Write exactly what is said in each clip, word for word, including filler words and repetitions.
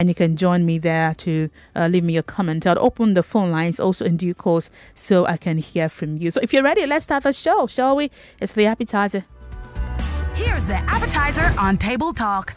and you can join me there to uh, leave me a comment. I'll open the phone lines also in due course so I can hear from you. So if you're ready, let's start the show, shall we? It's the appetizer. Here's the appetizer on Table Talk.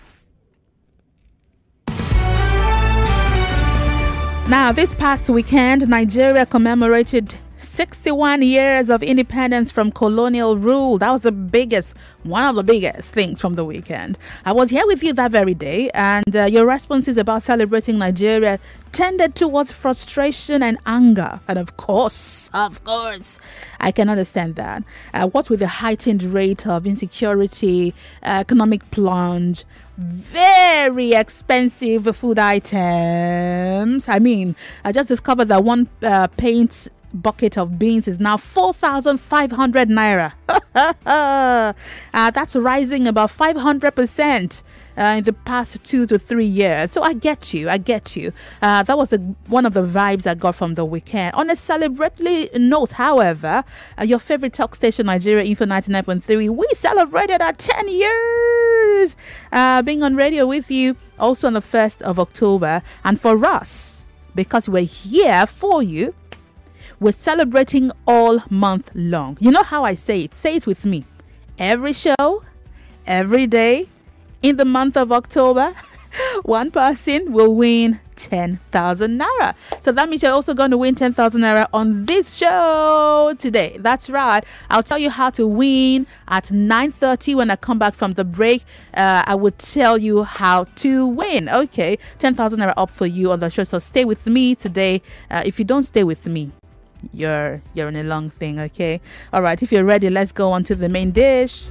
Now, this past weekend, Nigeria commemorated sixty-one years of independence from colonial rule. That was the biggest, one of the biggest things from the weekend. I was here with you that very day, and uh, your responses about celebrating Nigeria tended towards frustration and anger. And of course, of course, I can understand that. Uh, what with the heightened rate of insecurity, uh, economic plunge, very expensive food items. I mean, I just discovered that one uh, paint bucket of beans is now four thousand five hundred naira. uh, that's rising about five hundred percent uh, in the past two to three years. So I get you. I get you. Uh, that was a, one of the vibes I got from the weekend. On a celebratory note, however, uh, your favorite talk station, Nigeria Info ninety-nine point three, we celebrated our ten years uh, being on radio with you also on the first of October. And for us, because we're here for you, we're celebrating all month long. You know how I say it? Say it with me. Every show, every day, in the month of October, one person will win ten thousand naira. So that means you're also going to win ten thousand naira on this show today. That's right. I'll tell you how to win at nine thirty when I come back from the break. Uh, I will tell you how to win. Okay, ten thousand naira up for you on the show. So stay with me today. Uh, if you don't stay with me, you're you're in a long thing. Okay, all right, if you're ready, let's go on to the main dish.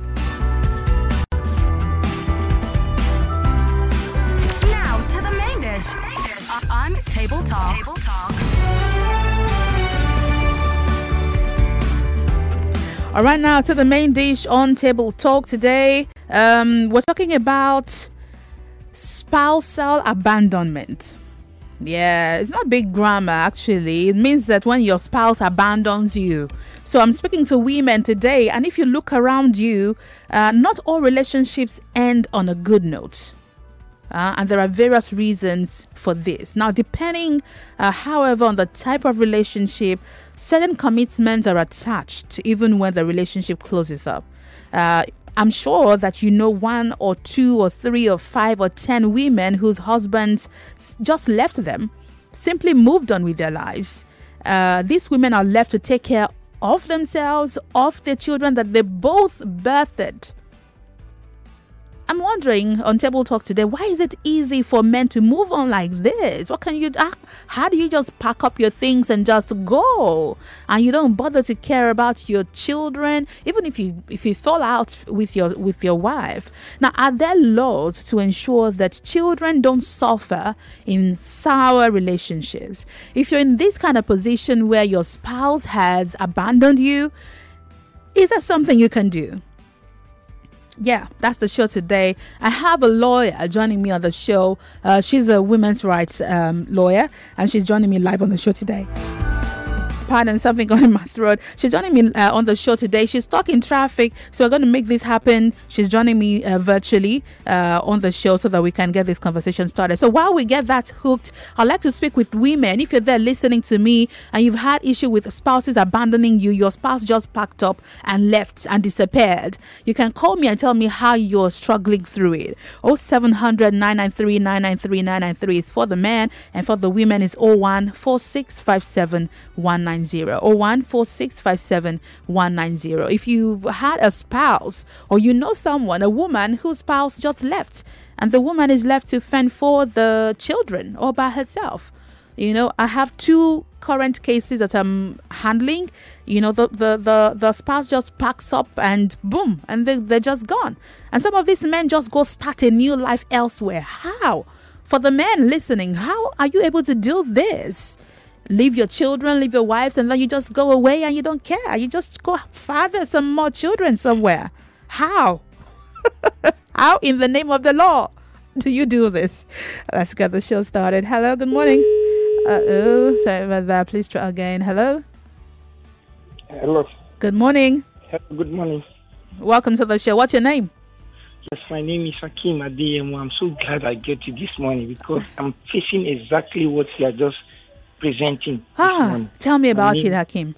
Now to the main dish on Table Talk. Table Talk. All right, now to the main dish on Table Talk today. Um we're talking about spousal abandonment. Yeah, it's not big grammar, actually. It means that when your spouse abandons you. So I'm speaking to women today, and if you look around you, uh, not all relationships end on a good note. Uh, and there are various reasons for this. Now, depending, uh, however, on the type of relationship, certain commitments are attached even when the relationship closes up. Uh, I'm sure that you know one or two or three or five or ten women whose husbands just left them, simply moved on with their lives. Uh, these women are left to take care of themselves, of their children that they both birthed. I'm wondering on Table Talk today, why is it easy for men to move on like this? What can you do? How do you just pack up your things and just go? And you don't bother to care about your children, even if you if you fall out with your with your wife. Now, are there laws to ensure that children don't suffer in sour relationships? If you're in this kind of position where your spouse has abandoned you, is there something you can do? Yeah, that's the show today. I have a lawyer joining me on the show. Uh, she's a women's rights um, lawyer, and she's joining me live on the show today. Pardon, something got in my throat. She's joining me uh, on the show today. She's stuck in traffic, so we're going to make this happen. She's joining me uh, virtually uh, on the show so that we can get this conversation started. So while we get that hooked, I'd like to speak with women. If you're there listening to me and you've had issue with spouses abandoning you, your spouse just packed up and left and disappeared, you can call me and tell me how you're struggling through it. oh seven hundred, nine nine three, nine nine three, nine nine three is for the men, and for the women is oh one four six five seven one nine zero. oh one four six five seven one nine zero. If you've had a spouse or you know someone, a woman whose spouse just left and the woman is left to fend for the children all by herself. You know, I have two current cases that I'm handling. You know, the the the, the spouse just packs up and boom, and they, they're just gone. And some of these men just go start a new life elsewhere. How? For the men listening, how are you able to do this? Leave your children, leave your wives, and then you just go away and you don't care. You just go father some more children somewhere. How? How in the name of the law do you do this? Let's get the show started. Hello, good morning. Uh-oh, sorry about that. Please try again. Hello? Hello. Good morning. Good morning. Welcome to the show. What's your name? Yes, my name is Hakim Adeyemo. I'm so glad I get you this morning because I'm facing exactly what you are just presenting this Ah, morning. tell me about name, it, Hakim.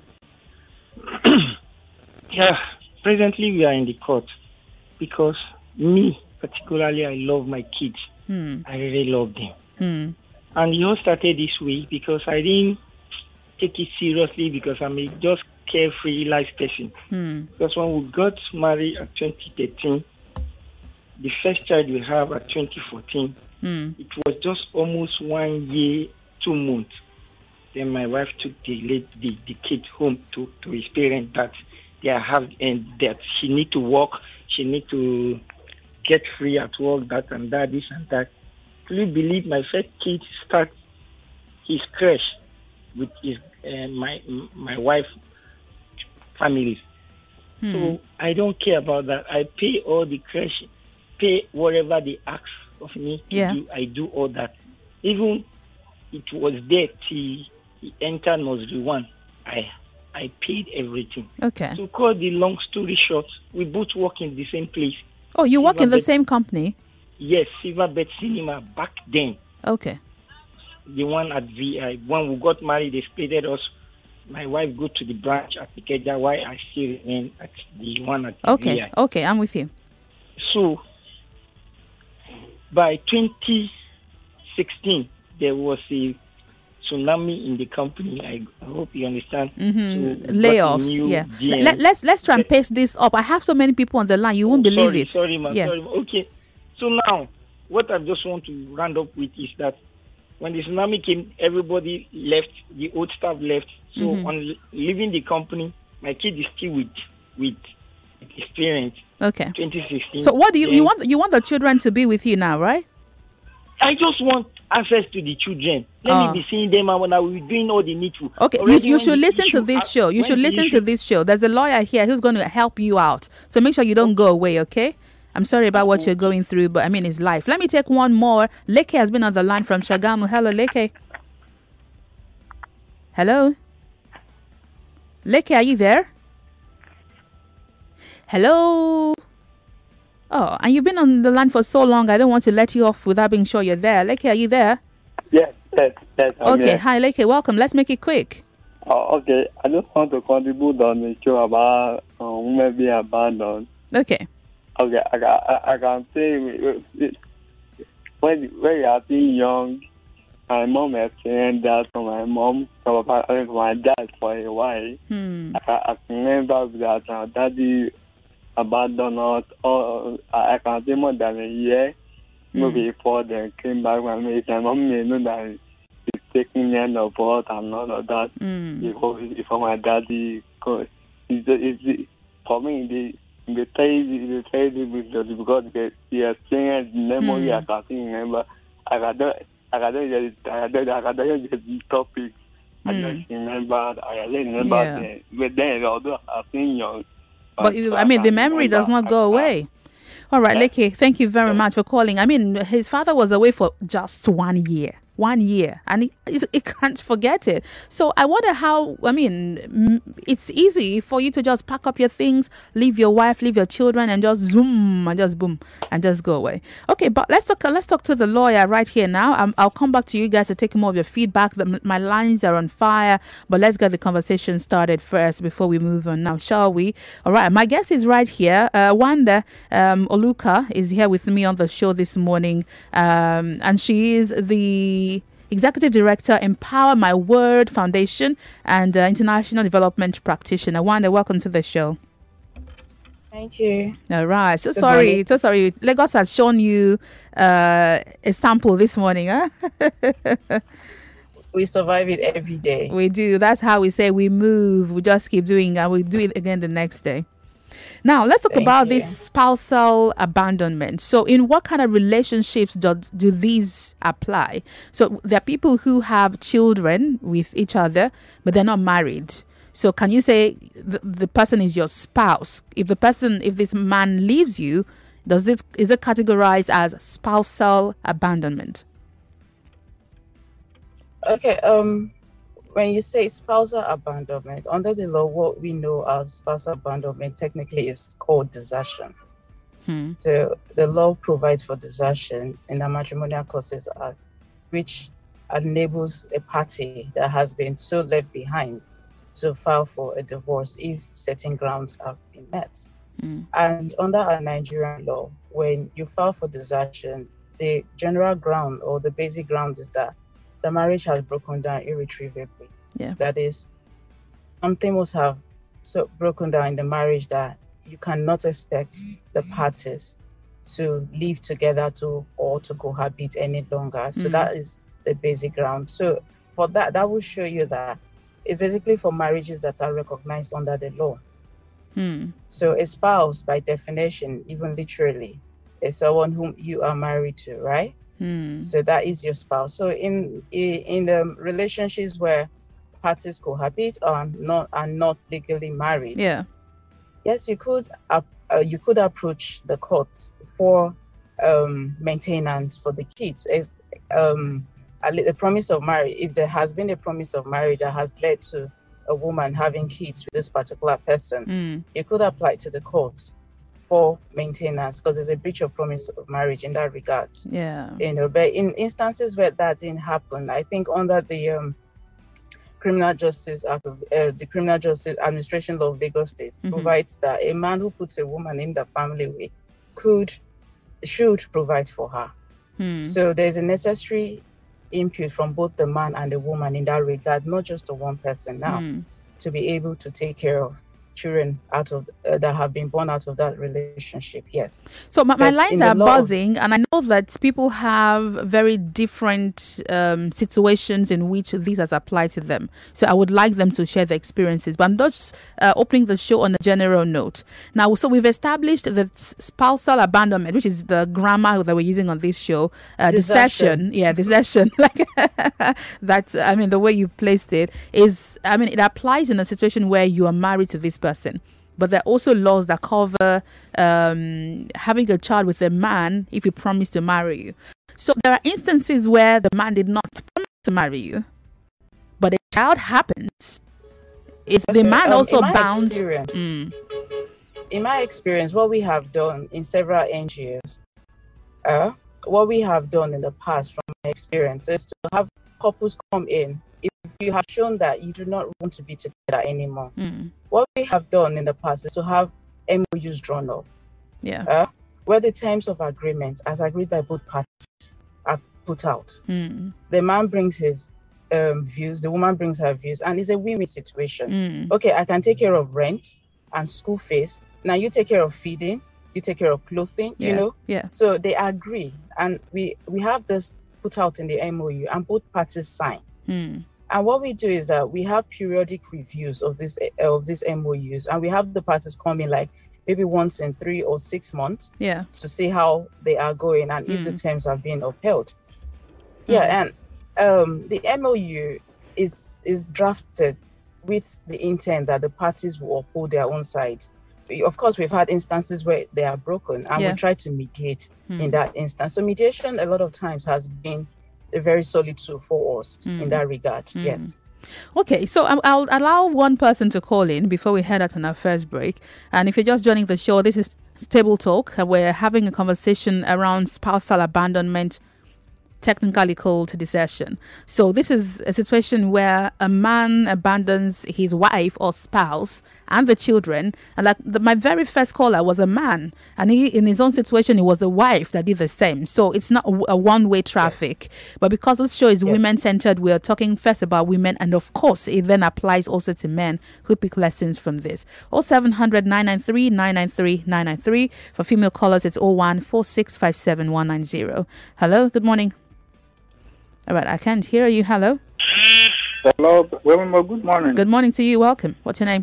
Yeah, presently we are in the court because me, particularly, I love my kids. Hmm. I really love them. Hmm. And it all started this way because I didn't take it seriously because I'm a just carefree life person. Hmm. Because when we got married at twenty thirteen, the first child we have at twenty fourteen, Hmm. it was just almost one year, two months. Then my wife took the late, the, the kid home to, to his parents that they have and that she need to work, she need to get free at work, that and that, this and that. Can you believe my first kid start his crash with his uh, my my wife family? Hmm. So I don't care about that. I pay all the crash, pay whatever they ask of me to Yeah. do. I do all that. Even it was there till he entered nursery one. I I paid everything. Okay. To cut the long story short, we both work in the same place. Oh, you work in the Silverbird- same company? Yes, Silverbird Cinema back then. Okay. The one at V I. When we got married, they splitted us. My wife go to the branch at Ikeja, while I still remain at the one at Okay. V I. Okay, I'm with you. So, by twenty sixteen, there was a tsunami in the company. I, I hope you understand. Mm-hmm. So we got a Layoffs. new Yeah. G M. Let, let's let's try and paste this up. I have so many people on the line. You won't Oh, believe sorry, it. Sorry, man. Yeah. Sorry. Okay. So now, what I just want to round up with is that when the tsunami came, everybody left. The old staff left. So Mhm. on leaving the company, my kid is still with with experience. Okay. twenty sixteen. So what do you you Then want you want the children to be with you now, right? I just want access to the children. Let Ah. me be seeing them and when I will be doing all the needful. Okay, you, Already you when should the listen to issue- this uh, show. You when should the listen issue- to this show. There's a lawyer here who's going to help you out. So make sure you don't go away, okay? I'm sorry about what you're going through, but I mean, it's life. Let me take one more. Leke has been on the line from Shagamu. Hello, Leke. Hello? Leke, are you there? Hello? Oh, and you've been on the line for so long, I don't want to let you off without being sure you're there. Leke, are you there? Yes, yes, yes. I'm Okay, here. hi, Leke. Welcome. Let's make it quick. Oh, okay. I just want to contribute on the show about uh, women being abandoned. Okay. Okay, I, can- I, I can say uh, it- when when you are still young, my mom experienced that from my mom, from my, I mean, from my dad for a while. Hmm. I, can- I can remember that uh, daddy abandoned us. Or I I can say more than a year. Maybe before they came back, my mom, my mom may know that he's taking care of us and all of that. Hmm. Before, before my daddy, cause it's, it's, for me, the the tell the tell the because the the experience memory Hmm. I can remember. I got that I got that I got that I got that the topic. I Hmm. just remember I just remember Yeah. then. But then although I've been young, But you- I mean, the memory does not go away. All right, Yeah. Leke, thank you very much for calling. I mean, his father was away for just one year. One year, and he, he he can't forget it. So I wonder how. I mean, mm, it's easy for you to just pack up your things, leave your wife, leave your children, and just zoom and just boom and just go away. Okay, but let's talk. Let's talk to the lawyer right here now. Um, I'll come back to you guys to take more of your feedback. The, my lines are on fire, but let's get the conversation started first before we move on. Now, shall we? All right, my guest is right here. Uh, Wanda um, Oluka is here with me on the show this morning, um, and she is the Executive Director, Empower My Word Foundation, and uh, International Development Practitioner. Wanda, welcome to the show. Thank you. All right. So Good sorry. morning. So sorry. Lagos has shown you uh, a sample this morning. Huh? We survive it every day. We do. That's how we say we move. We just keep doing and we do it again the next day. Now, let's talk Thank about you. this spousal abandonment. So, in what kind of relationships do, do these apply? So, there are people who have children with each other, but they're not married. So, can you say the, the person is your spouse? If the person, if this man leaves you, does it is it categorized as spousal abandonment? Okay. Um, when you say spousal abandonment, under the law, what we know as spousal abandonment technically is called desertion. Hmm. So the law provides for desertion in the Matrimonial Causes Act, which enables a party that has been so left behind to file for a divorce if certain grounds have been met. Hmm. And under our Nigerian law, when you file for desertion, the general ground or the basic ground is that the marriage has broken down irretrievably. Yeah. That is, something must have so broken down in the marriage that you cannot expect the parties to live together to or to cohabit any longer. So Mm. that is the basic ground. So for that, that will show you that it's basically for marriages that are recognized under the law. Hmm. So a spouse, by definition, even literally, is someone whom you are married to, right? Hmm. So that is your spouse. So in in the relationships where parties cohabit or not are not legally married, Yeah. yes, you could uh, uh, you could approach the courts for um, maintenance for the kids. As um, a, li- a promise of marriage, if there has been a promise of marriage that has led to a woman having kids with this particular person, Hmm. you could apply to the courts for maintenance because there's a breach of promise of marriage in that regard. Yeah. You know, but in instances where that didn't happen, I think under the um, Criminal Justice Act of uh, the Criminal Justice Administration Law of Lagos State Mhm. provides that a man who puts a woman in the family way could should provide for her. Hmm. So there's a necessary input from both the man and the woman in that regard, not just the one person now, Hmm. to be able to take care of children out of uh, that have been born out of that relationship. Yes. So my, my But lines in the are law- buzzing, and I know that people have very different um, situations in which this has applied to them. So I would like them to share their experiences. But I'm just uh, opening the show on a general note. Now, so we've established that spousal abandonment, which is the grammar that we're using on this show, uh, Desertion. desertion, yeah, desertion, like that's, I mean, the way you've placed it is, I mean, it applies in a situation where you are married to this person. But there are also laws that cover um, having a child with a man if he promised to marry you. So there are instances where the man did not promise to marry you, but a child happens. Is the Okay, man um, also in my bound? experience, Mm, in my experience, what we have done in several N G Os, uh, what we have done in the past from my experience is to have couples come in if you have shown that you do not want to be together anymore. mm, What we have done in the past is to have M O Us drawn up, yeah. uh, where the terms of agreement, as agreed by both parties, are put out. Mm, The man brings his um, views, the woman brings her views, and it's a win-win situation. mm, Okay, I can take care of rent and school fees. Now you take care of feeding, you take care of clothing, yeah. you know. Yeah. So they agree, and we we have this put out in the M O U, and both parties sign. Mm, And what we do is that we have periodic reviews of this of these M O Us, and we have the parties come in like maybe once in three or six months yeah. to see how they are going and if the Mm. terms are being upheld. Yeah, and um, the M O U is is drafted with the intent that the parties will uphold their own side. We- Of course, we've had instances where they are broken, and Yeah. we try to mediate Mm. in that instance. So mediation, a lot of times, has been a very solid tool for us Mm. in that regard. Mm. Yes. Okay, so I'll, I'll allow one person to call in before we head out on our first break. And if you're just joining the show, this is Table Talk. and We're having a conversation around spousal abandonment, technically called desertion. So this is a situation where a man abandons his wife or spouse and the children. And like the, my very first caller was a man, and he, in his own situation, it was the wife that did the same. So it's not a, a one-way traffic. But because this show is Yes. women-centered, we are talking first about women, and of course, it then applies also to men who pick lessons from this. oh seven hundred, nine nine three, nine nine three, nine nine three. For female callers, it's oh one, four six five seven, one nine zero. Hello, good morning. All right, I can't hear you. Hello. Hello, well, good morning. Good morning to you. Welcome. What's your name?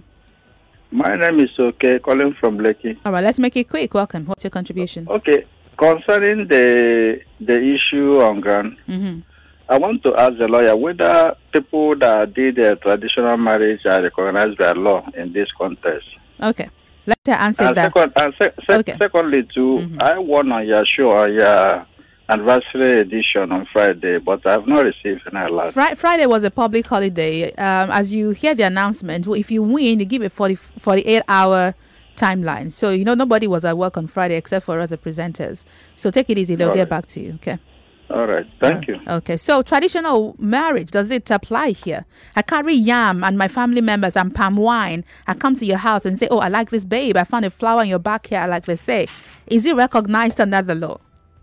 My name is Okay, calling from Blakey. All right, let's make it quick. Welcome. What's your contribution? Okay, concerning the the issue on ground, Mm-hmm. I want to ask the lawyer whether people that did a traditional marriage are recognized by law in this context. Okay. Let's answer And, that. second, and se- se- Okay. secondly, too, Mhm. I won on your show on your anniversary edition on Friday, but I have not received an alert. Fri- Friday was a public holiday. Um, as you hear the announcement, well, if you win, you give a forty, forty-eight hour timeline. So, you know, nobody was at work on Friday except for us, the presenters. So take it easy. They'll All get right. back to you. Okay. All right. Thank you. Okay. So traditional marriage, does it apply here? I carry yam and my family members and palm wine. I come to your house and say, oh, I like this, babe. I found a flower in your backyard, like they say. Is it recognized under the law?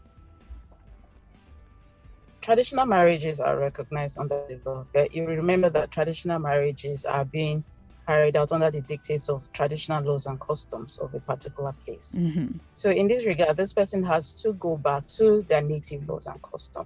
Traditional marriages are recognized under the law, but you remember that traditional marriages are being carried out under the dictates of traditional laws and customs of a particular place. Mm-hmm. So in this regard, this person has to go back to their native laws and customs.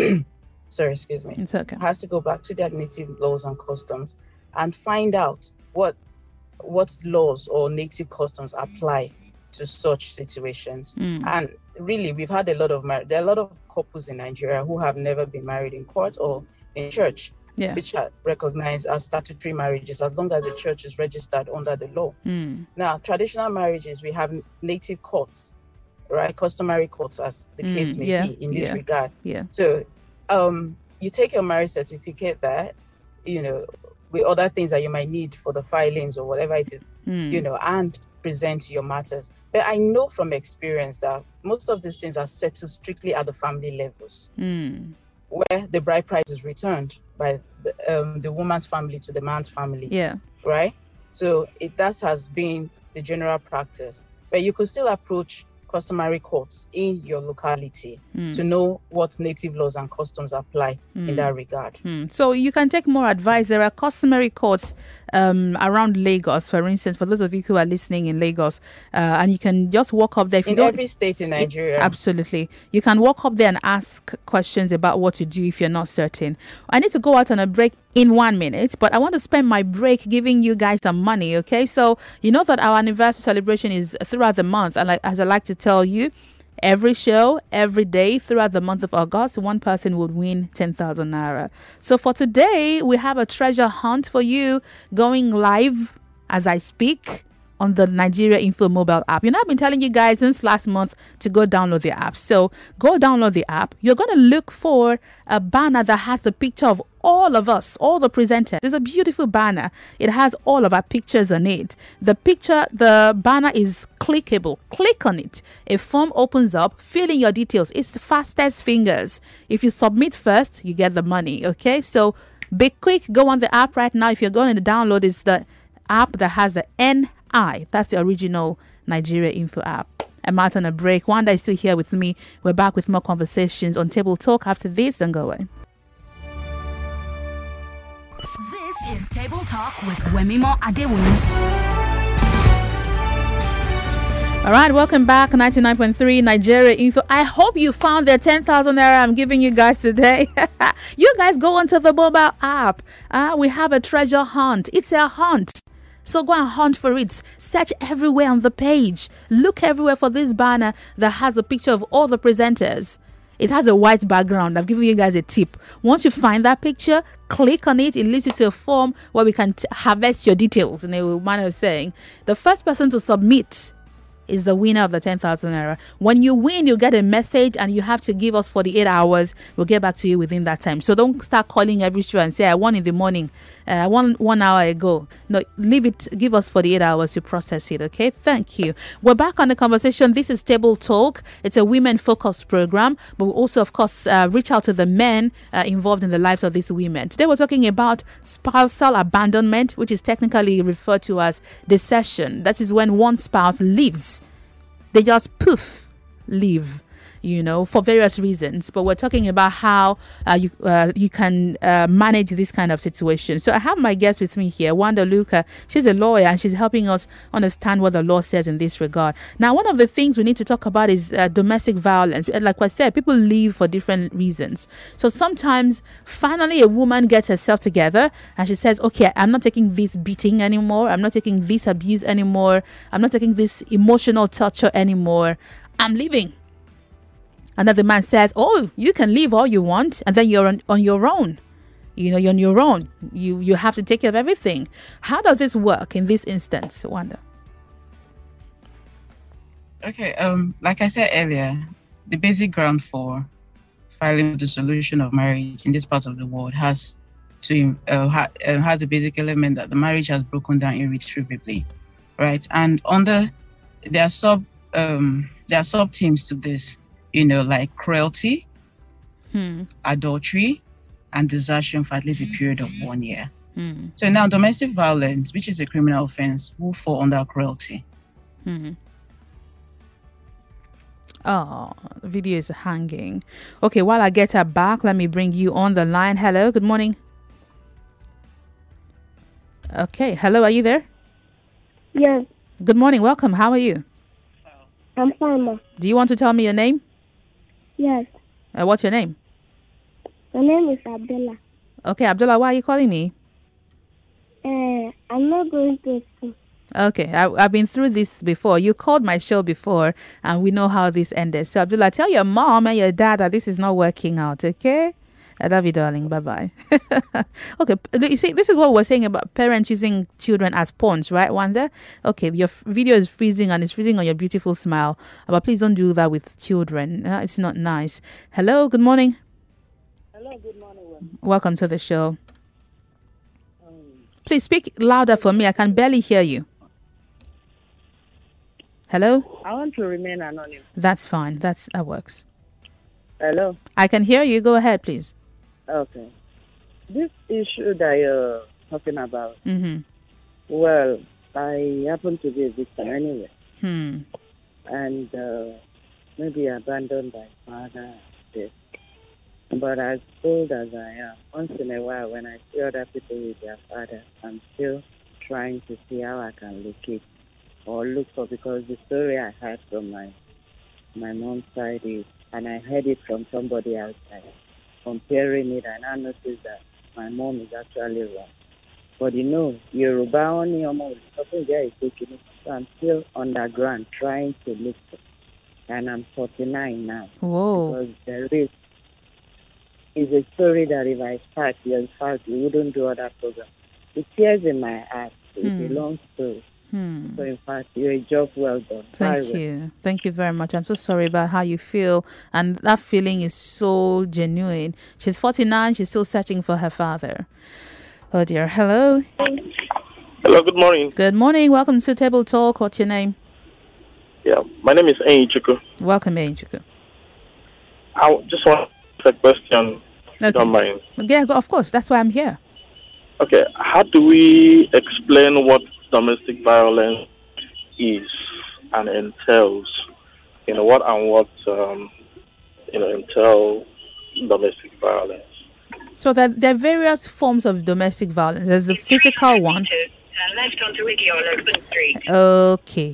Sorry, excuse me. It's okay. Has to go back to their native laws and customs and find out what what laws or native customs apply to such situations. Mm. And really, we've had a lot of mar- there are a lot of couples in Nigeria who have never been married in court or in church, Yeah. which are recognized as statutory marriages as long as the church is registered under the law. Mm. Now, traditional marriages, we have native courts, right? Customary courts, as the Mm, case may yeah, be in this yeah. regard. Yeah. So, um, you take your marriage certificate there, you know, with other things that you might need for the filings or whatever it is, Mm. you know, and present your matters. But I know from experience that most of these things are settled strictly at the family levels, Mm. where the bride price is returned by the, um, the woman's family to the man's family, Yeah. right? So it that has been the general practice. But you could still approach customary courts in your locality Mm. to know what native laws and customs apply in that regard. Mm. So you can take more advice. There are customary courts um, around Lagos, for instance, for those of you who are listening in Lagos, uh, and you can just walk up there. If you In don't- every state in Nigeria. Absolutely. You can walk up there and ask questions about what to do if you're not certain. I need to go out on a break in one minute, but I want to spend my break giving you guys some money, okay? So you know that our anniversary celebration is throughout the month, and like, as I like to tell you, every show, every day throughout the month of August, one person would win ten thousand naira. So for today, we have a treasure hunt for you going live as I speak on the Nigeria Info mobile app. You know, I've been telling you guys since last month to go download the app. So go download the app. You're going to look for a banner that has the picture of all of us, all the presenters. It's a beautiful banner. It has all of our pictures on it. The picture, the banner is clickable. Click on it. A form opens up. Fill in your details. It's the fastest fingers. If you submit first, you get the money. Okay, so be quick. Go on the app right now. If you're going to download, it's the app that has the N I. That's the original Nigeria Info app. I'm out on a break. Wanda is still here with me. We're back with more conversations on Table Talk after this. Don't go away. This is Table Talk with Wemimo Adewumi. All right, welcome back. ninety-nine point three Nigeria Info. I hope you found the ten thousand naira I'm giving you guys today. You guys go onto the mobile app. Uh, we have a treasure hunt. It's a hunt. So go and hunt for it. Search everywhere on the page. Look everywhere for this banner that has a picture of all the presenters. It has a white background. I've given you guys a tip. Once you find that picture, click on it. It leads you to a form where we can t- harvest your details. In a manner of saying, the first person to submit is the winner of the ten thousand naira. When you win, you get a message and you have to give us forty-eight hours. We'll get back to you within that time. So don't start calling every show and say, I won in the morning. Uh, I won one hour ago. No, leave it. Give us forty-eight hours to process it. Okay. Thank you. We're back on the conversation. This is Table Talk. It's a women focused program, but we also, of course, uh, reach out to the men uh, involved in the lives of these women. Today, we're talking about spousal abandonment, which is technically referred to as desertion. That is when one spouse leaves. They just poof, leave, you know, for various reasons. But we're talking about how uh, you uh, you can uh, manage this kind of situation. So I have my guest with me here, Wanda Luka. She's a lawyer and she's helping us understand what the law says in this regard. Now, one of the things we need to talk about is uh, domestic violence. Like I said, people leave for different reasons. So sometimes, finally, a woman gets herself together and she says, okay, I'm not taking this beating anymore. I'm not taking this abuse anymore. I'm not taking this emotional torture anymore. I'm leaving. Another man says, oh, you can leave all you want, and then you're on, on your own. You know, you're on your own. You you have to take care of everything. How does this work in this instance, Wanda? Okay, um, like I said earlier, the basic ground for filing for the dissolution of marriage in this part of the world has to uh, ha- uh, has a basic element that the marriage has broken down irretrievably, right? And under there are sub um there are sub themes to this, you know, like cruelty, Hmm. adultery, and desertion for at least a period of one year. Hmm. So now domestic violence, which is a criminal offense, will fall under cruelty. Hmm. Oh, the video is hanging. Okay, while I get her back, let me bring you on the line. Hello, good morning. Okay, hello, are you there? Yes, Good morning, welcome. How are you? I'm fine, ma. Do you want to tell me your name? Yes, Uh, what's your name? my name is Abdullah. Okay, Abdullah, why are you calling me? Uh, I'm not going to school. Okay, I, I've been through this before. You called my show before, and we know how this ended. So, Abdullah, tell your mom and your dad that this is not working out, okay? I love you, darling. Bye-bye. Okay, p- you see, this is what we're saying about parents using children as pawns, right, Wanda? Okay, your f- video is freezing, and it's freezing on your beautiful smile. But please don't do that with children. Uh, it's not nice. Hello, good morning. Hello, good morning. Welcome to the show. Please speak louder for me. I can barely hear you. Hello? I want to remain anonymous. That's fine. That's that works. Hello. I can hear you. Go ahead, please. Okay. This issue that you're talking about, Mm-hmm. well, I happen to be a victim anyway, Hmm. and uh, maybe abandoned by father. This. But as old as I am, once in a while when I see other people with their father, I'm still trying to see how I can locate or look for, because the story I heard from my my mom's side is, and I heard it from somebody outside, comparing it, and I noticed that my mom is actually wrong. But you know, Yoruba only almost something there is taking it. So I'm still underground trying to look for it. And I'm forty-nine now. Whoa. Because there is is a story that if I start, in fact, we wouldn't do other programs. It tears in my heart. It's Hmm. a long story. Hmm. So in fact, you're a job well done. Very Thank well. you. Thank you very much. I'm so sorry about how you feel. And that feeling is so genuine. She's forty-nine. She's still searching for her father. Oh, dear. Hello. Hello, good morning. Good morning. Welcome to Table Talk. What's your name? Yeah, my name is Enyichuku. Welcome, Enchiku. I just want to ask a question, if you don't mind. Yeah, go- of course. That's why I'm here. Okay, how do we explain what domestic violence is and entails? You know, what and what, um, you know, entail domestic violence? So that there are various forms of domestic violence. There's the physical one. Turn left onto Ricky Open Street. Okay.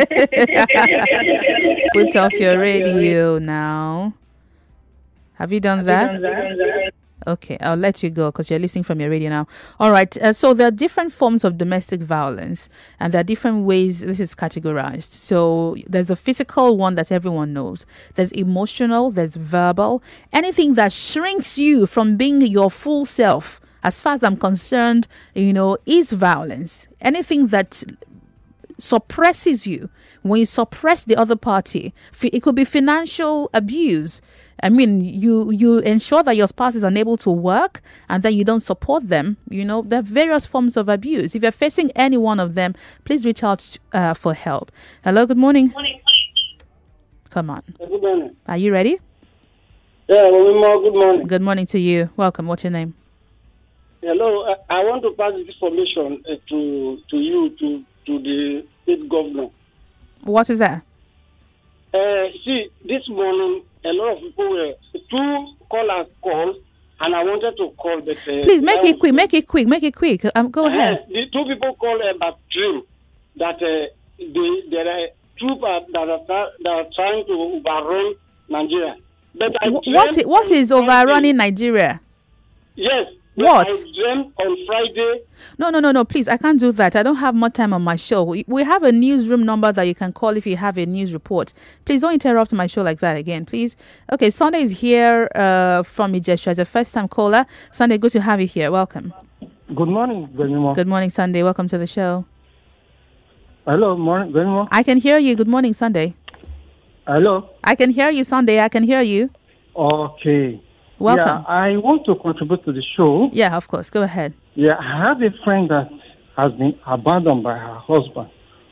Put off your radio now. Have you done that? Okay, I'll let you go because you're listening from your radio now. All right. Uh, so there are different forms of domestic violence, and there are different ways this is categorized. So there's a physical one that everyone knows. There's emotional. There's verbal. Anything that shrinks you from being your full self, as far as I'm concerned, you know, is violence. Anything that suppresses you, when you suppress the other party, fi- it could be financial abuse. I mean, you you ensure that your spouse is unable to work, and then you don't support them. You know, there are various forms of abuse. If you're facing any one of them, please reach out uh, for help. Hello, good morning. Come on. Good morning. Are you ready? Yeah, good morning. Good morning to you. Welcome. What's your name? Hello, I, I want to pass this information uh, to to you, to, to the state governor. What is that? Uh, see, this morning, a lot of people were, two callers called, and I wanted to call, but... Uh, Please, make it quick, make it quick, make it quick. Um, go ahead. The two people called about dream that uh, they, there are troops that are, that are trying to overrun Nigeria. But I Wh- What i- what is overrunning Nigeria? Yes. but What? I dreamt on Friday. No, no, no, no, please. I can't do that. I don't have more time on my show. We, we have a newsroom number that you can call if you have a news report. Please don't interrupt my show like that again, please. Okay, Sunday is here uh, from Ijesha as a first-time caller. Sunday, good to have you here. Welcome. Good morning, Gwenimo. Good morning, Sunday. Welcome to the show. Hello, morning, Gwenimo. I can hear you. Good morning, Sunday. Hello. I can hear you, Sunday. I can hear you. Okay. Welcome. Yeah, I want to contribute to the show. Yeah, of course. Go ahead. Yeah, I have a friend that has been abandoned by her husband.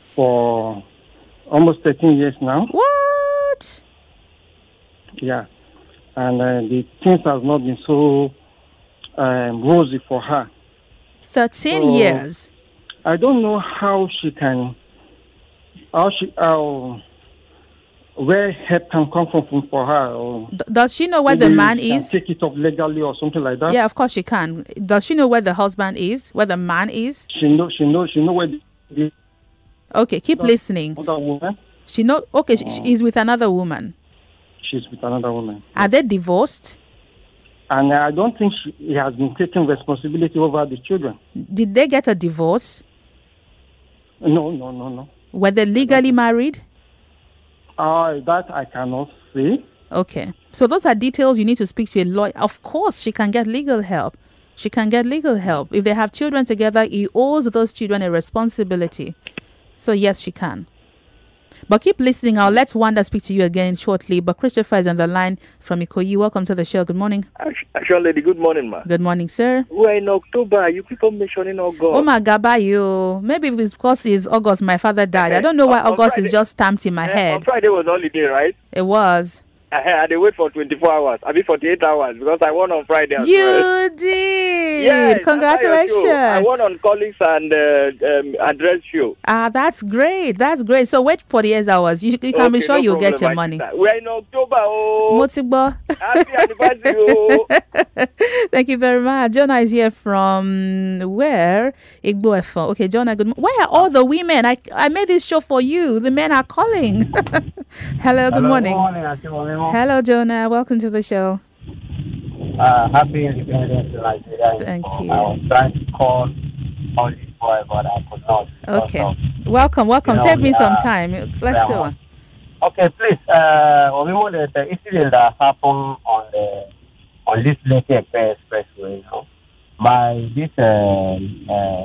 for almost thirteen years now. What? Yeah. And uh, the things have not been so um, rosy for her. thirteen So, years. I don't know how she can, how she, how, where help can come from for her. Or D- does she know where the maybe man she can is? take it up legally or something like that. Yeah, of course she can. Does she know where the husband is? Where the man is? She know, she know, she know where the, the Okay, keep listening. other woman. She know. Okay, she, she is with another woman. She's with another woman. Are they divorced? And I don't think she, he has been taking responsibility over the children. Did they get a divorce? No, no, no, no. Were they legally married? Uh, that I cannot say. Okay. So those are details you need to speak to a lawyer. Of course, she can get legal help. She can get legal help. If they have children together, he owes those children a responsibility. So yes, she can. But keep listening. I'll let Wanda speak to you again shortly. But Christopher is on the line from Ikoyi. Welcome to the show. Good morning. Actually, lady, good morning, ma. Good morning, sir. We're in October. You keep on mentioning August. Oh my God, by you. Maybe it's because it's August. My father died. I don't know why On- on August Friday- is just stamped in my Eh, head. On Friday was holiday, right? It was. I had to wait for twenty-four hours. I mean forty-eight hours because I won on Friday as well. You did. Yes, after your Congratulations. show, I won on colleagues and uh, um, address show. Ah, that's great. That's great. So wait forty-eight hours. You, you can be Okay, sure no you'll get problem, your my money. sister. We're in October. Oh, Motigbo. happy anniversary. Oh. Thank you very much. Jonah is here from where? Igbo F O. Okay, Jonah, good morning. Where are all the women? I I made this show for you. The men are calling. Hello, good Hello, morning. Good morning, Auntie Momimo. Hello, Jonah. Welcome to the show. Uh, happy Independence Day, Nigeria. Thank you. I was trying to call all this boy, but I could not. Okay. because of- Welcome, welcome. you know, Save me some uh, time. Let's go on. Okay, please. Uh, Omimo, there's an incident that happened on the on this Lekki Expressway, you know, by this um, uh,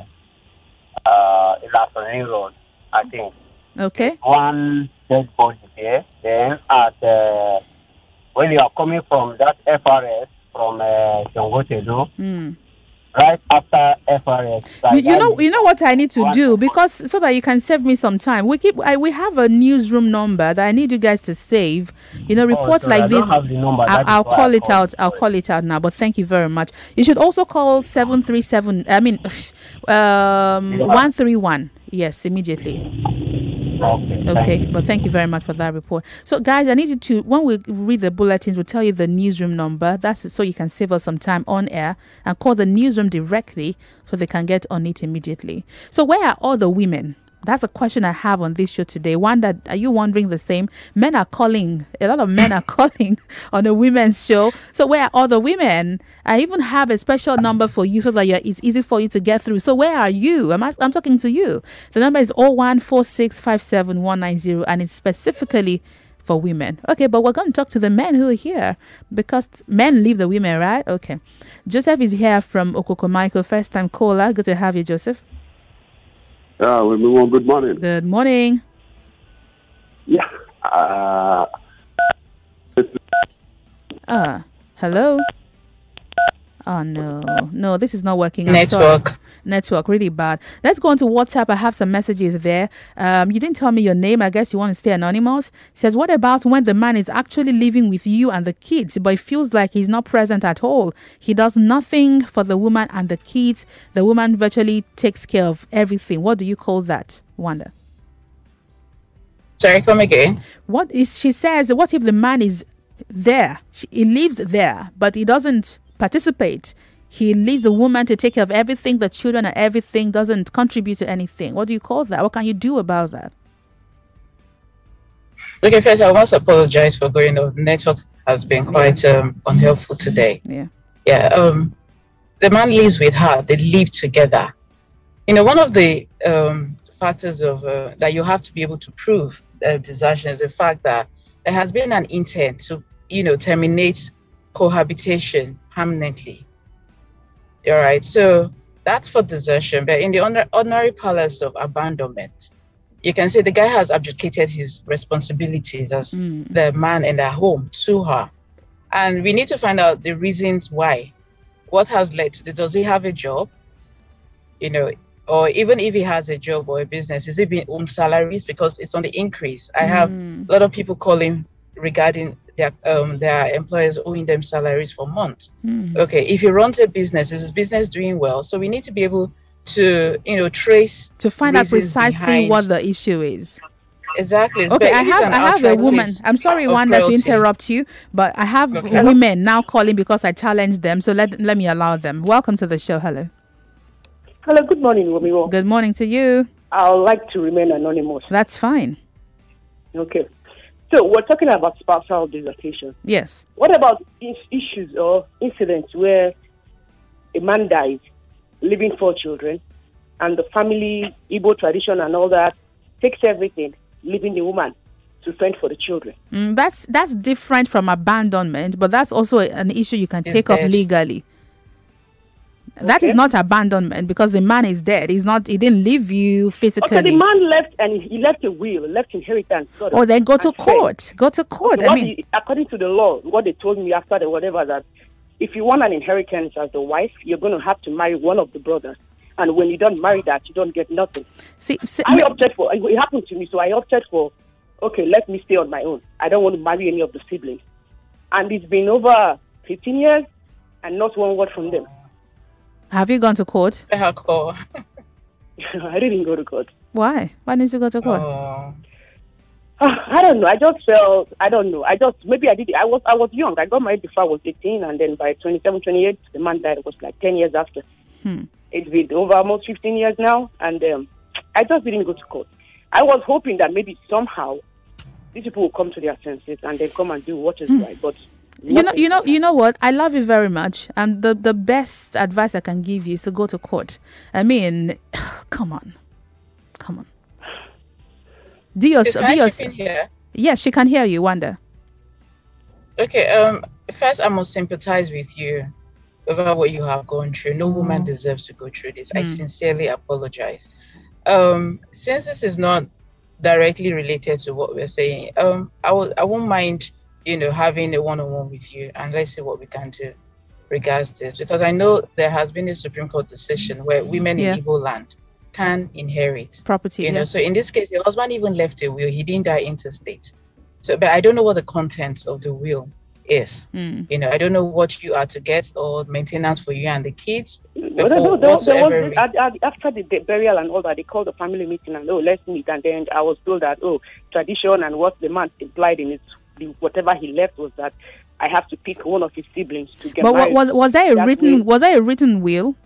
uh, Ilasonin Road, I think. Okay. One dead body there. Then at uh, when you are coming from that F R S from uh, Jongotedo, Hmm. right after F R S. You, you know, you know what I need to do because so that you can save me some time. We keep, I, we have a newsroom number that I need you guys to save. You know, reports sorry, like I don't this. have the number. I'll, That is I'll why call I it out. I'll call it out now. But thank you very much. You should also call seven three seven. I mean, um, one three one. Yes, immediately. Okay. Okay, but thank you very much for that report. So, guys, I need you to, when we read the bulletins, we'll tell you the newsroom number. That's so you can save us some time on air and call the newsroom directly so they can get on it immediately. So, where are all the women? That's a question I have on this show today. One that, are you wondering the same? Men are calling. A lot of men are calling on a women's show. So where are all the women? I even have a special number for you so that you're, it's easy for you to get through. So where are you? I'm, I'm talking to you. The number is zero one four six five seven one nine zero and it's specifically for women. Okay, but we're going to talk to the men who are here because men leave the women, right? Okay. Joseph is here from Okoko Michael, first time caller. Good to have you, Joseph. Yeah, we move on. Good morning. Good morning. Yeah. Uh, Uh, hello? Oh, no. No, this is not working. I'm sorry. Network. Network, really bad. Let's go on to WhatsApp. I have some messages there. Um, you didn't tell me your name. I guess you want to stay anonymous. It says, what about when the man is actually living with you and the kids, but it feels like he's not present at all? He does nothing for the woman and the kids. The woman virtually takes care of everything. What do you call that, Wanda? Sorry, come again. What is, she says, what if the man is there? She, he lives there, but he doesn't participate. He leaves the woman to take care of everything, the children and everything, doesn't contribute to anything. What do you call that? What can you do about that? Okay, first I must apologize for going off. Network has been quite um, unhelpful today. Yeah. Yeah. Um, the man lives with her. They live together. You know, one of the um, factors of uh, that you have to be able to prove uh, desertion is the fact that there has been an intent to, you know, terminate cohabitation permanently. All right. So that's for desertion. But in the ordinary, ordinary parlance of abandonment, you can say the guy has abdicated his responsibilities as Mm. the man in the home to her. And we need to find out the reasons why. What has led to this? Does he have a job? You know, or even if he has a job or a business, is it being own salaries? Because it's on the increase. I have Mm. a lot of people calling regarding their um their employers owing them salaries for months. Mm. Okay, if he runs a business, is his business doing well? So we need to be able to, you know, trace To find out reasons precisely behind- what the issue is. Exactly. Okay, But I if it's have an I have a outright woman. case I'm sorry, of Wanda, to cruelty. interrupt you, but I have Okay. women now calling because I challenged them. So let let me allow them. Welcome to the show. Hello. Hello, good morning, Romeo. Good morning to you. I would like to remain anonymous. That's fine. Okay. So we're talking about spousal dissertation. Yes. What about is- issues or incidents where a man dies, leaving four children, and the family, Igbo tradition and all that, takes everything, leaving the woman to fend for the children? Mm, that's that's different from abandonment, but that's also a- an issue you can He's take up dead. legally. That is Okay. not abandonment because the man is dead. He's not. He didn't leave you physically. Okay, the man left and he left a will, left inheritance. Sort of, Or then go to and fed. court. Go to court. Okay, I what mean, he- according to the law, what they told me after the whatever, that if you want an inheritance as the wife, you're going to have to marry one of the brothers. And when you don't marry that, you don't get nothing. see, see I opted for, it happened to me, so I opted for, okay, let me stay on my own. I don't want to marry any of the siblings. And it's been over fifteen years and not one word from them. have you gone to court? I didn't go to court. Why? Why didn't you go to court? Oh. I don't know. I just felt, I don't know. I just, maybe I did it. I was, I was young. I got married before I was eighteen, and then by twenty-seven, twenty-eight, the man died. It was like ten years after. Hmm. It's been over almost fifteen years now, and um, I just didn't go to court. I was hoping that maybe somehow these people will come to their senses and then come and do what is Hmm. right. But You know, you know, you know what? I love you very much. And the the best advice I can give you is to go to court. I mean, come on, come on. Do your, Is do I your. chip in here? Yes, she can hear you, Wanda. Okay, um, first I must sympathize with you over what you have gone through. No woman deserves to go through this. I Mm. sincerely apologize. Um, since this is not directly related to what we're saying, um, I will I won't mind, you know, having a one-on-one with you and let's see what we can do regards this, because I know there has been a Supreme Court decision where women Yeah. in Igbo land can inherit Property, You know, yeah. so in this case, your husband even left a will. He didn't die interstate. So, but I don't know what the content of the will is. Mm. You know, I don't know what you are to get or maintenance for you and the kids. Well, for no, there, there whatsoever was, at, at, after the, the burial and all that, they called the family meeting and, oh, let's meet. And then I was told that, oh, tradition and what the man implied in his, the, whatever he left was that I have to pick one of his siblings to get But what, married. was was there a That written will- was there a written will?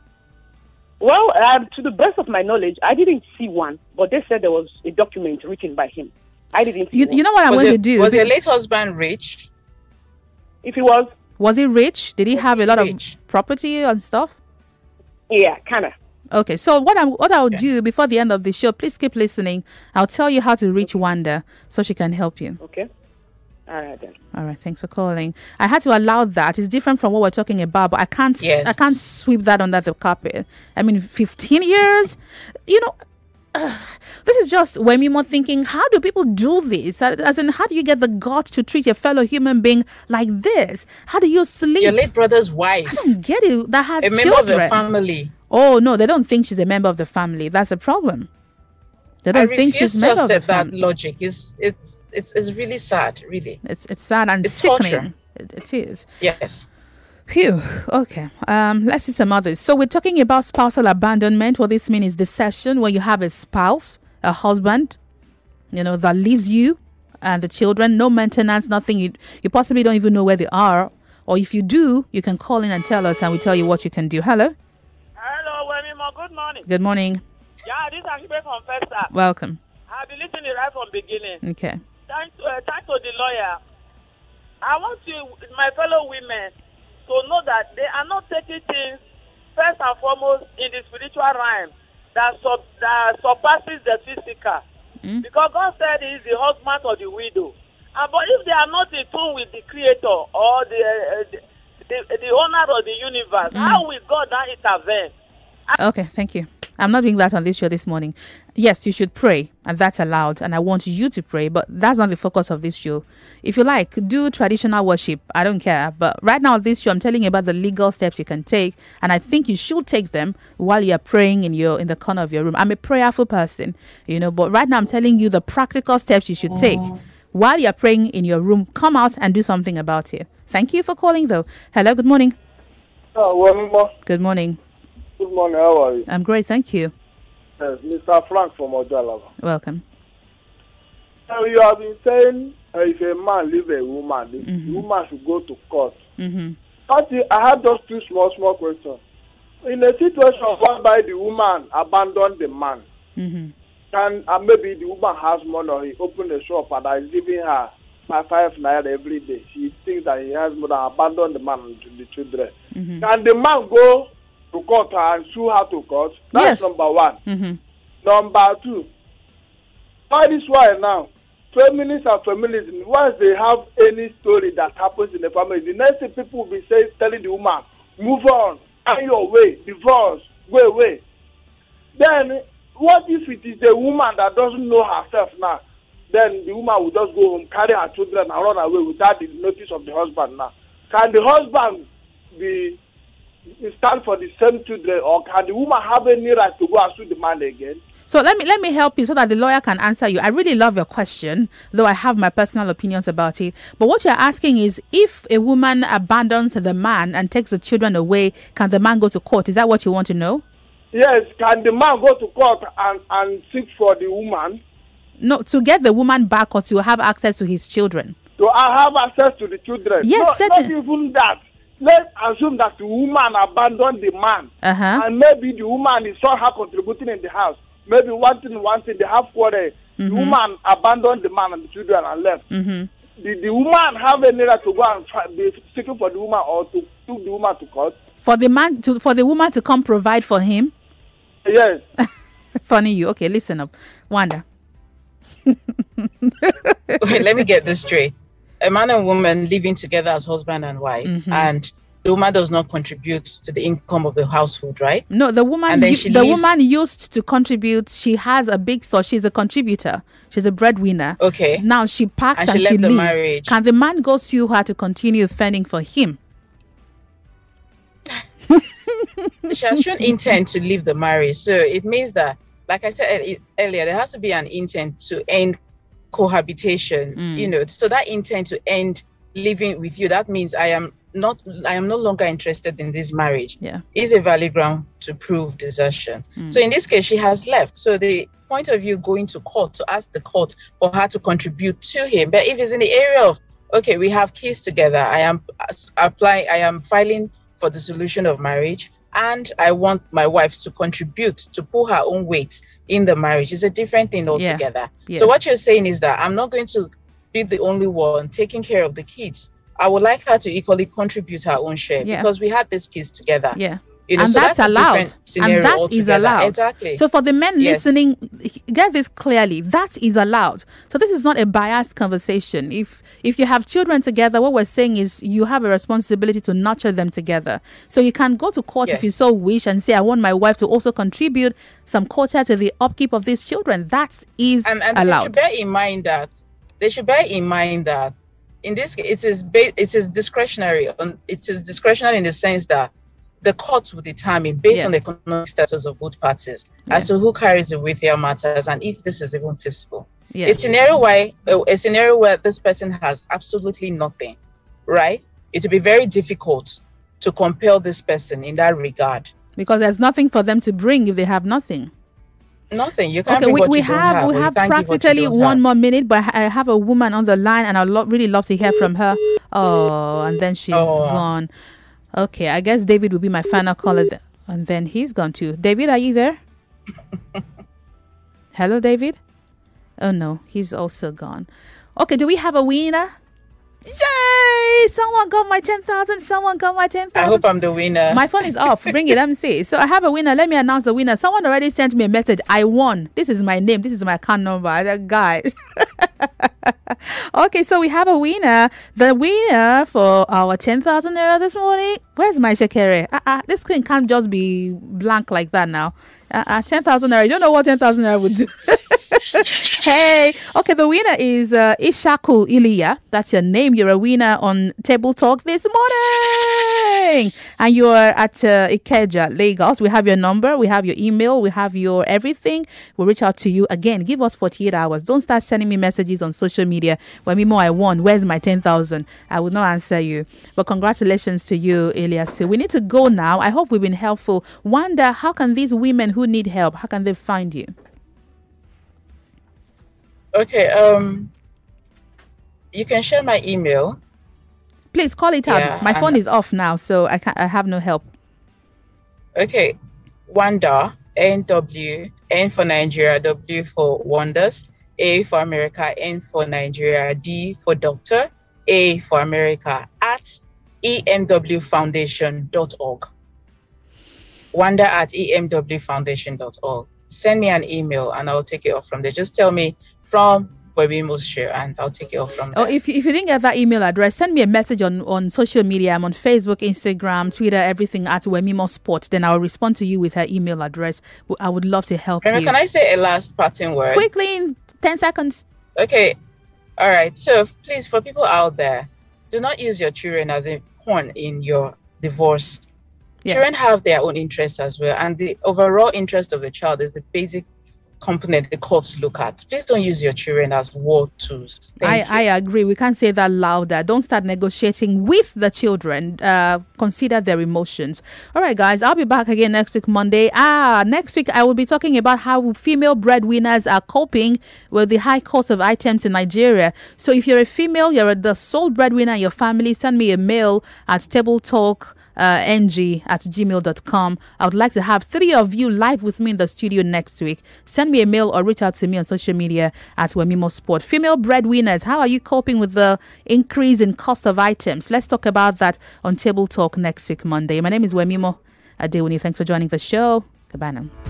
Well, um, to the best of my knowledge, I didn't see one, but they said there was a document written by him. I didn't see You, one. you know what I Was want it- to do? Was Be- your late husband rich? If he was, was he rich? Did he have a lot of property and stuff? yeah, kind of. Okay, so what I what I'll do before the end of the show, please keep listening. I'll tell you how to reach Wanda so she can help you. Okay. All right, then. All right, thanks for calling. I had to allow that. It's different from what we're talking about, but I can't Yes. I can't sweep that under the carpet. I mean, fifteen years, you know. Uh, this is just when we're thinking, how do people do this? As as in, how do you get the guts to treat your fellow human being like this? How do you sleep? Your late brother's wife. I don't get it. That has A member children. of the family. Oh no, they don't think she's a member of the family. That's the problem. They don't I think refuse she's a to member of the accept that family. logic. It's it's it's it's really sad, really. It's it's sad and It's sickening. torture. It, it is. Yes. Phew. Okay. Um. Let's see some others. So we're talking about spousal abandonment. What this means is desertion, when you have a spouse, a husband, you know, that leaves you and the children, no maintenance, nothing. You you possibly don't even know where they are, or if you do, you can call in and tell us, and we tell you what you can do. Hello. Hello, Wemimo. Good morning. Good morning. Yeah, this is Akibe from Festa. Welcome. I've been listening right from beginning. Okay. Thanks, uh, thanks to the lawyer. I want you, my fellow women, to know that they are not taking things first and foremost in the spiritual realm that, sub, that surpasses the physical. Mm. Because God said he is the husband of the widow. Uh, but if they are not in tune with the creator or the uh, the, the, the owner of the universe, Mm. how will God now intervene? Okay. Thank you. I'm not doing that on this show this morning. Yes, you should pray, and that's allowed. And I want you to pray, but that's not the focus of this show. If you like, do traditional worship. I don't care. But right now on this show, I'm telling you about the legal steps you can take. And I think you should take them while you're praying in your in the corner of your room. I'm a prayerful person, you know, but right now I'm telling you the practical steps you should take. While you're praying in your room, come out and do something about it. Thank you for calling, though. Hello, good morning. Oh, well, Good morning. good morning. How are you? I'm great, thank you. Yes, Mister Frank from Ojalava. Welcome. Now, you have been saying uh, if a man leave a woman, the Mhm. woman should go to court. Mm-hmm. But I have just two small, small questions. In a situation whereby the woman abandoned the man, Mm-hmm. and uh, maybe the woman has money or he opened a shop and is giving her five, five naira every day, she thinks that he has money and abandoned the man and the children. Mm-hmm. Can the man go to court and sue her to court? That's Yes. number one. Mm-hmm. Number two, why this why now? Feminists and feminism, once they have any story that happens in the family, the next thing people will be saying, telling the woman, move on, find your way, divorce, go away. Then, what if it is the woman that doesn't know herself now? Then the woman will just go home, carry her children and run away without the notice of the husband now. Can the husband be stand for the same children, or can the woman have any right to go and sue the man again? So let me let me help you so that the lawyer can answer you. I really love your question, though I have my personal opinions about it. But what you're asking is, if a woman abandons the man and takes the children away, can the man go to court? Is that what you want to know? Yes, can the man go to court and, and seek for the woman? No, to get the woman back or to have access to his children. To uh, have access to the children? Yes, no, not certain- even that. Let's assume that the woman abandoned the man. Uh-huh. And maybe the woman is somehow contributing in the house. Maybe one thing, one thing, they have quarrel. The Mhm. woman abandoned the man and the children and left. Mm-hmm. Did the woman have any right to go and try, be seeking for the woman or to took the woman to court? For the man to for the woman to come provide for him? Yes. Funny you. Okay, listen up. Wanda. Wait, let me get this straight. A man and woman living together as husband and wife, Mhm. and the woman does not contribute to the income of the household, right? No, the woman And then u- she the leaves- woman used to contribute. She has a big source. She's a contributor. She's a breadwinner. Okay. Now she packs And and, she she left the leaves. marriage. Can the man go sue her to continue fending for him? She has shown intent to leave the marriage, so it means that, like I said e- earlier, there has to be an intent to end cohabitation. Mm. You know, so that intent to end living with you, that means I am not, I am no longer interested in this marriage. Yeah. Is a valid ground to prove desertion. Mm. So in this case, she has left. So the point of view going to court to ask the court for her to contribute to him. But if it's in the area of, okay, we have kids together, I am applying, I am filing for the solution of marriage, and I want my wife to contribute to pull her own weight in the marriage, is a different thing altogether. Yeah. So what you're saying is that I'm not going to be the only one taking care of the kids. I would like her to equally contribute her own share, Yeah. because we had these kids together. Yeah. You know, and so that's, that's a allowed. different scenario And that is altogether. allowed. Exactly. So for the men Yes. listening, get this clearly. That is allowed. So this is not a biased conversation. If if you have children together, what we're saying is you have a responsibility to nurture them together. So you can go to court if Yes. you so wish and say, I want my wife to also contribute some quota to the upkeep of these children. That is and, and they allowed. should bear in mind that they should bear in mind that in this case, it is ba- it is discretionary. On it is discretionary in the sense that the court will determine based Yeah. on the economic status of both parties Yeah. as to who carries the weightier matters and if this is even feasible. Yeah. A scenario where a scenario where this person has absolutely nothing, right? It will be very difficult to compel this person in that regard. Because there's nothing for them to bring if they have nothing. Nothing. You can't Okay, bring we, what we you don't have, have. we or you have can't give what you practically don't one have. more minute, but I have a woman on the line, and I'd lo- really love to hear from her. Oh, and then she's Oh. gone. Okay, I guess David will be my final caller, th- and then he's gone too. David, are you there? Hello, David. Oh no, he's also gone. Okay, do we have a winner? Yay! Someone got my ten thousand. Someone got my ten I thousand. hope I'm the winner. My phone is off. Bring it. Let me see. So I have a winner. Let me announce the winner. Someone already sent me a message. I won. This is my name. This is my account number. I said, guys. Okay, so we have a winner. The winner for our ten thousand naira this morning. Where's my shekere? Uh, uh, this queen can't just be blank like that now. Uh, uh, ten thousand naira. You don't know what ten thousand naira would do. Hey, okay, the winner is uh, Ishaku Ilya. That's your name. You're a winner on Table Talk this morning. And you're at uh, Ikeja, Lagos. We have your number, we have your email, we have your everything. We'll reach out to you again. Give us forty-eight hours. Don't start sending me messages on social media. When me more I won, where's my ten thousand? I will not answer you. But congratulations to you, Elias. So we need to go now. I hope we've been helpful. Wanda, how can these women who need help, how can they find you? Okay, um, you can share my email. Please call it out. Yeah, my phone and- is off now, so I can't. I have no help. Okay, Wanda, N W, N for Nigeria, W for Wonders, A for America, N for Nigeria, D for Doctor, A for America, at e m w foundation dot org. Wanda at e m w foundation dot org. Send me an email and I'll take it off from there. Just tell me from Webimo's share and I'll take it off from there. Oh, if, if you didn't get that email address, send me a message on, on social media. I'm on Facebook, Instagram, Twitter, everything at Wemimo Sport. Then I'll respond to you with her email address. I would love to help Remy, you. can I say a last parting word? Quickly, in ten seconds. Okay. All right. So please, for people out there, do not use your children as a pawn in your divorce. Yeah. Children have their own interests as well. And the overall interest of the child is the basic component the courts look at. Please don't use your children as war tools. I, Thank I agree. We can't say that louder. Don't start negotiating with the children. Uh, consider their emotions. All right, guys. I'll be back again next week, Monday. Ah, next week I will be talking about how female breadwinners are coping with the high cost of items in Nigeria. So if you're a female, you're the sole breadwinner in your family, send me a mail at tabletalk. Uh, ng at gmail dot com. I would like to have three of you live with me in the studio next week. Send me a mail or reach out to me on social media at Wemimo Sport. Female breadwinners, how are you coping with the increase in cost of items? Let's talk about that on Table Talk next week, Monday. My name is Wemimo Adewuni. Thanks for joining the show. Goodbye now.